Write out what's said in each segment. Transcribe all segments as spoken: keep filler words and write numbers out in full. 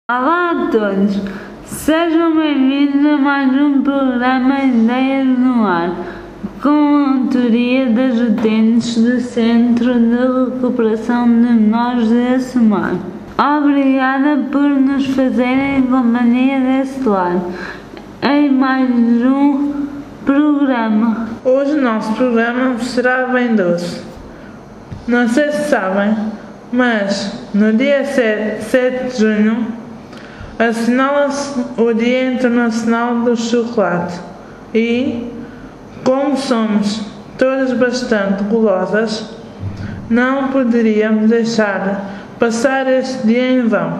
Olá a todos, sejam bem-vindos a mais um programa Ideias no Ar, com a autoria das utentes do Centro de Recuperação de Menores de Assumar. Obrigada por nos fazerem companhia desse lado, em mais um programa. Hoje o nosso programa será bem doce. Não sei se sabem, mas no dia sete de junho assinala-se o Dia Internacional do Chocolate e, como somos todas bastante golosas, não poderíamos deixar passar este dia em vão.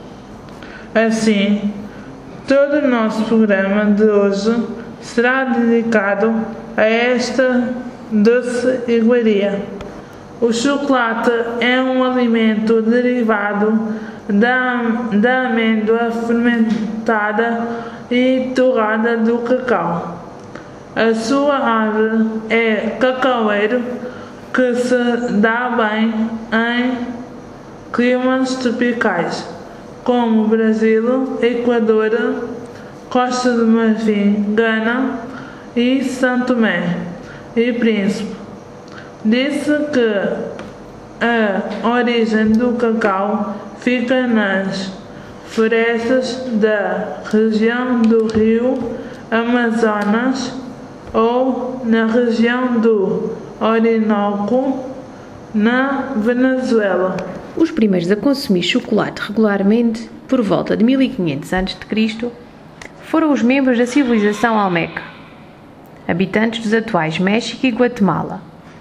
Assim, todo o nosso programa de hoje será dedicado a esta doce iguaria. O chocolate é um alimento derivado da, da amêndoa fermentada e torrada do cacau. A sua árvore é cacaueiro, que se dá bem em climas tropicais, como Brasil, Equador, Costa do Marfim, Gana e São Tomé e Príncipe. Disse que a origem do cacau fica nas florestas da região do Rio Amazonas ou na região do Orinoco, na Venezuela. Os primeiros a consumir chocolate regularmente, por volta de mil e quinhentos antes de Cristo, foram os membros da civilização Olmeca, habitantes dos atuais México e Guatemala.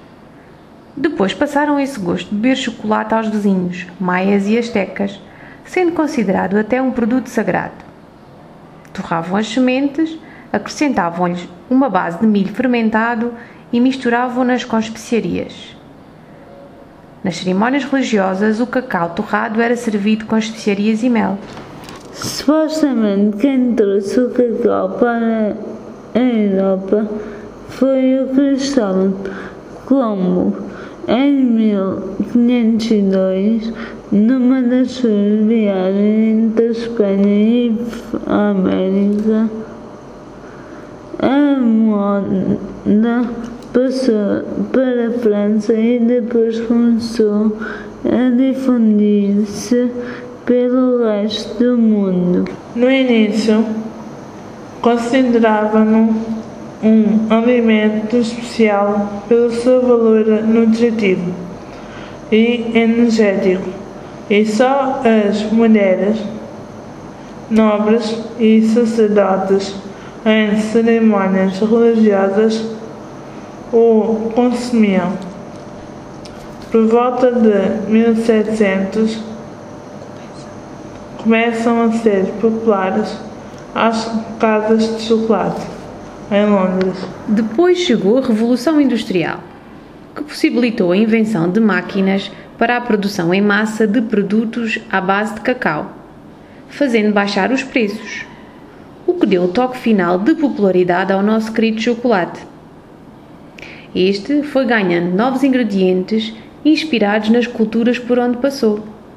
Depois passaram esse gosto de beber chocolate aos vizinhos, maias e astecas, sendo considerado até um produto sagrado. Torravam as sementes, acrescentavam-lhes uma base de milho fermentado e misturavam-nas com especiarias. Nas cerimónias religiosas, o cacau torrado era servido com especiarias e mel. Supostamente quem trouxe o cacau para a Europa foi o Cristóvão Colombo. Em mil quinhentos e dois, numa das suas viagens entre a Espanha e a América, a moda passou para a França e depois começou a difundir-se pelo resto do mundo. No início, considerava-no um alimento especial pelo seu valor nutritivo e energético, e só as mulheres, nobres e sacerdotes em cerimônias religiosas o consumiam. Por volta de mil e setecentos, começam a ser populares as casas de chocolate em Londres. Depois chegou a Revolução Industrial, que possibilitou a invenção de máquinas para a produção em massa de produtos à base de cacau, fazendo baixar os preços, o que deu o toque final de popularidade ao nosso querido chocolate. Este foi ganhando novos ingredientes inspirados nas culturas por onde passou.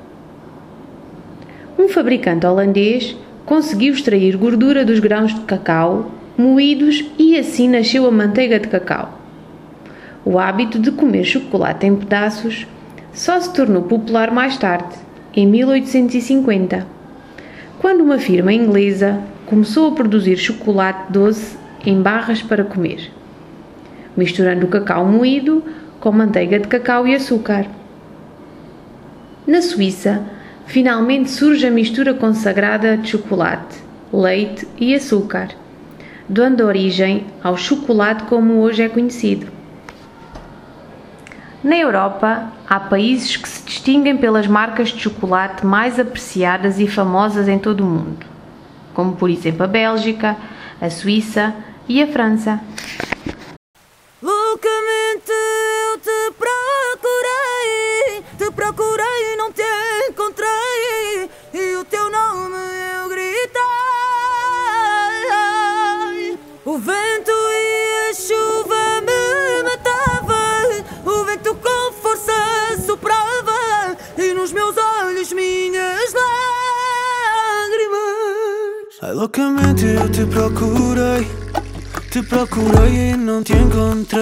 Um fabricante holandês conseguiu extrair gordura dos grãos de cacau moídos e assim nasceu a manteiga de cacau. O hábito de comer chocolate em pedaços só se tornou popular mais tarde, em mil oitocentos e cinquenta, quando uma firma inglesa começou a produzir chocolate doce em barras para comer, misturando o cacau moído com manteiga de cacau e açúcar. Na Suíça, finalmente surge a mistura consagrada de chocolate, leite e açúcar, dando origem ao chocolate como hoje é conhecido. Na Europa, há países que se distinguem pelas marcas de chocolate mais apreciadas e famosas em todo o mundo, como por exemplo a Bélgica, a Suíça e a França. Loucamente eu te procurei, te procurei e não te encontrei, e o teu nome eu gritei. O vento e a chuva me matavam, o vento com força soprava, e nos meus olhos minhas lágrimas Ai, loucamente eu te procurei, te procurei e não te encontrei.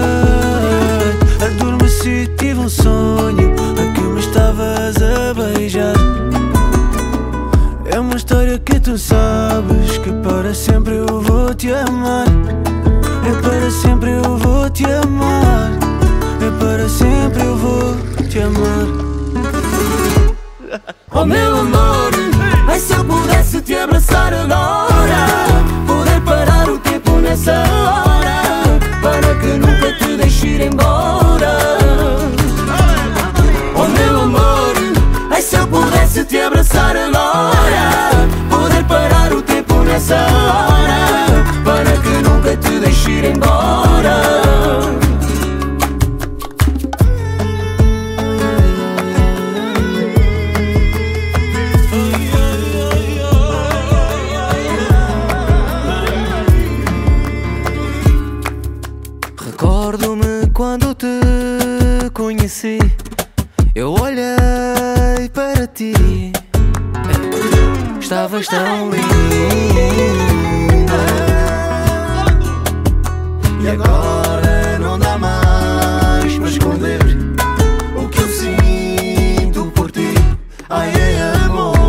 Adormeci, tive um sonho a que me estavas a beijar. É uma história que tu sabes que para sempre eu vou te amar. É para sempre eu vou te amar. É para sempre eu vou te amar. Oh meu amor, ai se eu pudesse te abraçar agora, poder parar o tempo nessa hora, para que nunca te deixe ir embora. Oh meu amor, ai se eu pudesse te abraçar agora, poder parar o tempo nessa hora, para que nunca te deixe ir embora. Recordo-me quando te conheci, eu olhei para ti, estavas tão linda. E agora não dá mais para esconder o que eu sinto por ti. Ai, é amor.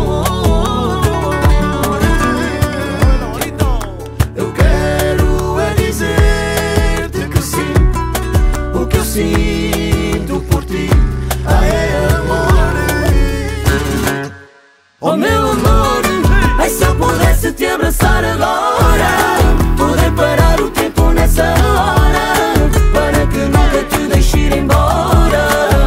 Eu quero é dizer-te que sim, o que eu sinto por ti. Ai, é amor. Oh meu amor, ai se eu pudesse te abraçar agora, poder parar o tempo nessa hora, para que nunca te deixe ir embora.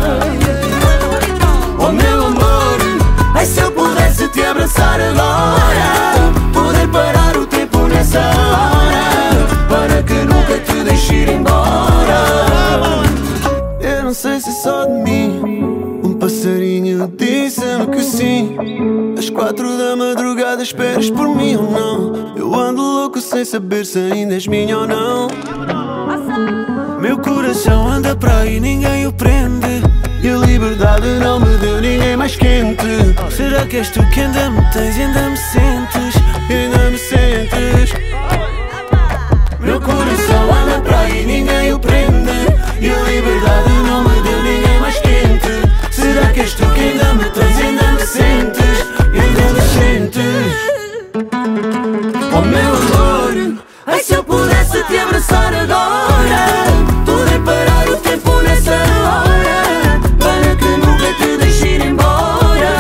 Oh meu amor, ai se eu pudesse te abraçar agora, poder parar o tempo nessa hora, para que nunca te deixe ir embora. Eu não sei se é só de mim, um passarinho disse-me que sim. Às quatro da madrugada esperas por mim ou não? Eu ando louco sem saber se ainda és minha ou não. Meu coração anda para aí, ninguém o prende, e a liberdade não me deu ninguém mais quente. Será que és tu que ainda me tens e ainda me sentes? Ainda me sentes? Meu coração anda para aí, ninguém o prende, e a liberdade não me deu ninguém mais quente. Será que és tu que ainda me tens e ainda me sentes? Ainda me sentes? Oh meu amor, ai se eu pudesse te abraçar agora, poder parar o tempo nessa hora, para que nunca te deixe ir embora.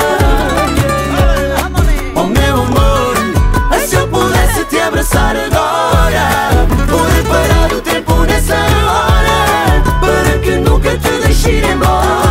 Oh meu amor, ai se eu pudesse te abraçar agora, poder parar o tempo nessa hora, para que nunca te deixe ir embora.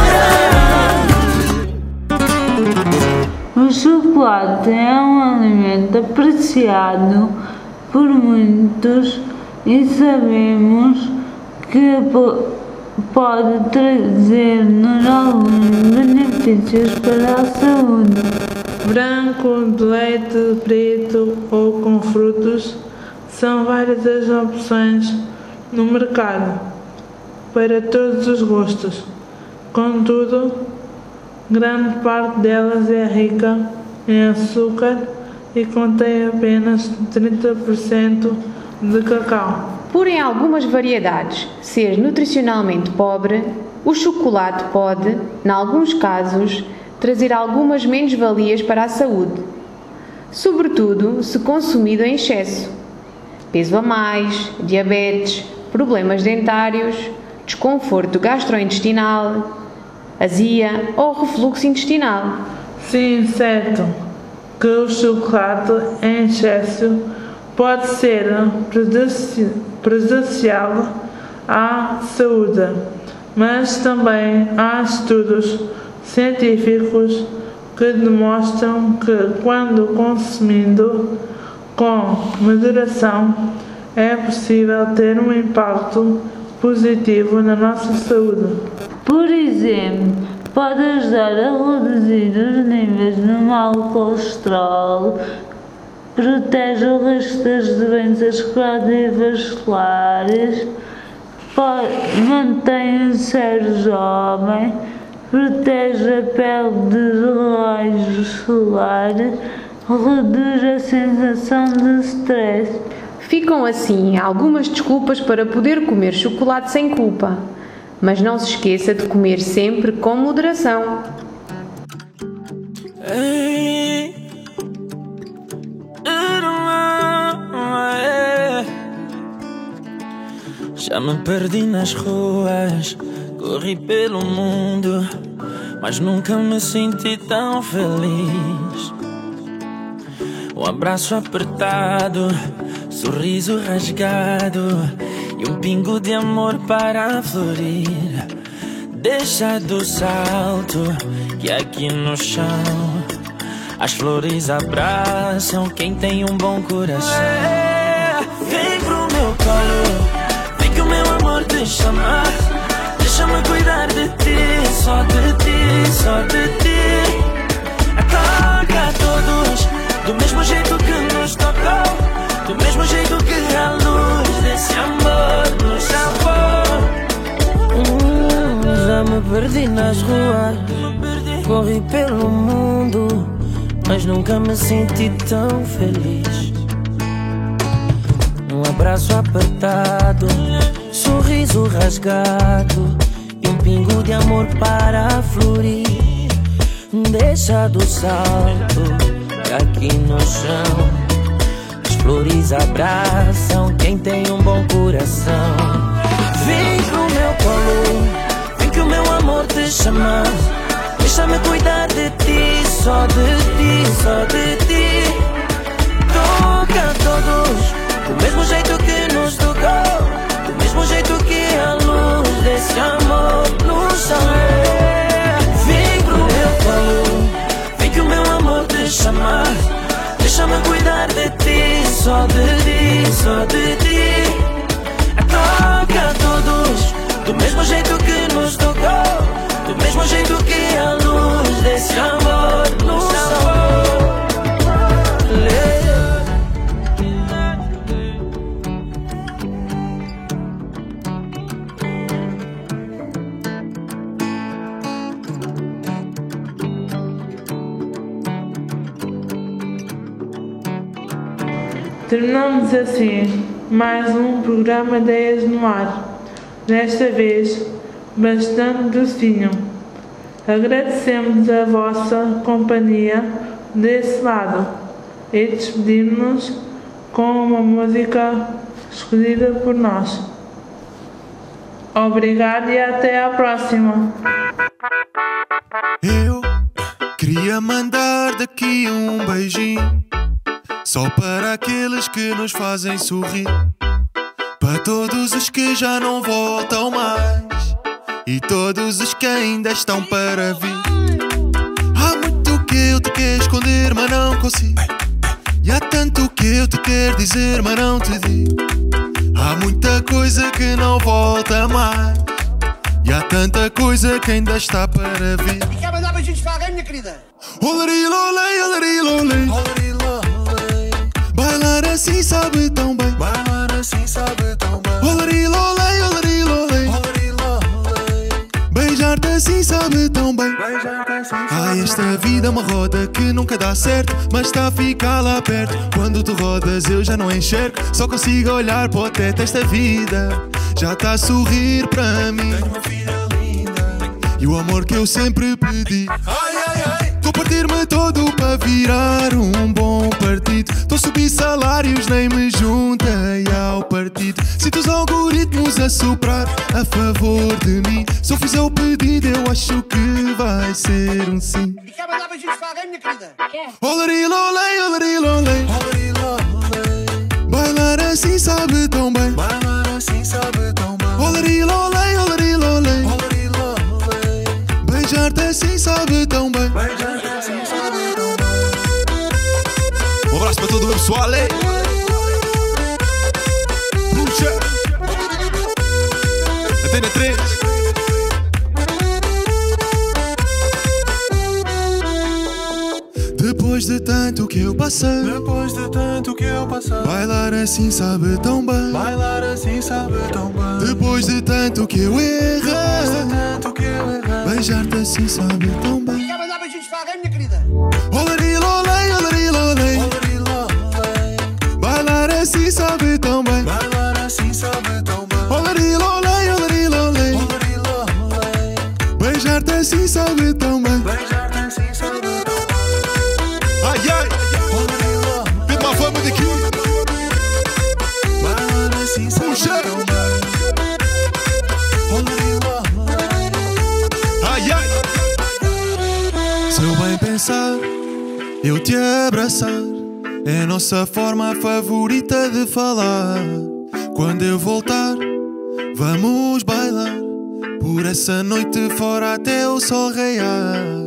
O chocolate é um alimento apreciado por muitos e sabemos que po- pode trazer-nos alguns benefícios para a saúde. Branco, de leite, preto ou com frutos são várias as opções no mercado para todos os gostos. Contudo, grande parte delas é rica em açúcar e contém apenas trinta por cento de cacau. Por em algumas variedades ser nutricionalmente pobre, o chocolate pode, em alguns casos, trazer algumas menos-valias para a saúde, sobretudo se consumido em excesso. Peso a mais, diabetes, problemas dentários, desconforto gastrointestinal, azia ou refluxo intestinal. Sim, certo que o chocolate em excesso pode ser prejudici- prejudicial à saúde, mas também há estudos científicos que demonstram que, quando consumido com moderação, é possível ter um impacto positivo na nossa saúde. Por exemplo, pode ajudar a reduzir os níveis de mau colesterol, protege o risco das doenças cardiovasculares, pode- mantém o cérebro jovem, protege a pele dos raios solares reduz a sensação de stress. Ficam assim algumas desculpas para poder comer chocolate sem culpa, mas não se esqueça de comer sempre com moderação. Ei. Já me perdi nas ruas, corri pelo mundo, mas nunca me senti tão feliz. Um abraço apertado, sorriso rasgado e um pingo de amor para florir. Deixa do salto que aqui no chão as flores abraçam quem tem um bom coração. É, vem pro meu colo, vem que o meu amor te chama. Deixa-me cuidar de ti, só de ti, só de ti. Toca a todos do mesmo jeito que nos tocou, do mesmo jeito que a luz desse amor nos salvou. hum, Já me perdi nas ruas, corri pelo mundo, mas nunca me senti tão feliz. Um abraço apertado, sorriso rasgado e um pingo de amor para florir. Deixa do salto que aqui no chão as flores abraçam quem tem um bom coração. Vem pro meu colo, vem que o meu amor te chama. Deixa-me cuidar de ti, só de ti, só de ti. Toca a todos do mesmo jeito que nos tocou, do mesmo jeito que a luz desse amor nos salvou. Vem pro meu colo, vem que o meu amor te chama. Deixa-me cuidar de ti, só de ti, só de ti. Toca a todos do mesmo jeito que nos tocou, do mesmo jeito que a luz desse amor nos salvou. Terminamos assim mais um programa Ideias no Ar, desta vez bastante docinho. Agradecemos a vossa companhia desse lado e despedimos-nos com uma música escolhida por nós. Obrigado e até à próxima. Eu queria mandar daqui um beijinho, só para aqueles que nos fazem sorrir, para todos os que já não voltam mais e todos os que ainda estão para vir. Há muito que eu te quero esconder, mas não consigo, e há tanto que eu te quero dizer, mas não te digo. Há muita coisa que não volta mais, e há tanta coisa que ainda está para vir. E quer mandar beijinhos para alguém, minha querida? Olari, lolei, olari, lolei, olari, lolei. Bailar assim sabe tão bem, bailar assim sabe tão bem. Olari, lolei, olari, lolei, olari, lolei. Beijar-te assim sabe tão bem, beijar-te assim sabe. Ai, esta vida é uma roda que nunca dá certo, mas está a ficar lá perto. Quando tu rodas eu já não enxergo, só consigo olhar para o teto. Esta vida já está a sorrir para mim. Tenho uma filha linda e o amor que eu sempre pedi. Ai, ai, ai. Estou a partir-me todo para virar um bom partido. Estou a subir salários, nem me juntei ao partido. Sinto os algoritmos a soprar a favor de mim. Se eu fizer o pedido eu acho que vai ser um sim. E quer mandar beijinhos para alguém, minha querida? Quer? Olari, lolei, olari, lolei, olari, lolei. Bailar assim sabe tão bem, bailar assim sabe tão bem. Olari, lolei, olari, lolei, olari, lolei. Beijar-te assim sabe tão bem, beijar-te assim sabe tão bem. Um abraço para todo o meu pessoal, hein? Puxa! Antena três. Depois de tanto que eu passei, depois de tanto que eu passei, bailar assim sabe tão bem, bailar assim sabe tão bem. Depois de tanto que eu errei, depois de tanto que eu errei, beijar-te assim sabe tão bem. E quer mandar beijinhos para alguém, minha querida? Olari, lolei, olari, lolei. sabe tão bem. Beijar-te assim sabe tão bem. Ai, ai, Pedro má fama daqui. Bailar assim sabe Puxa. tão bem. Ai, ai. Se eu bem pensar, eu te abraçar, é a nossa forma favorita de falar. Quando eu voltar, vamos bailar por essa noite fora até o sol raiar.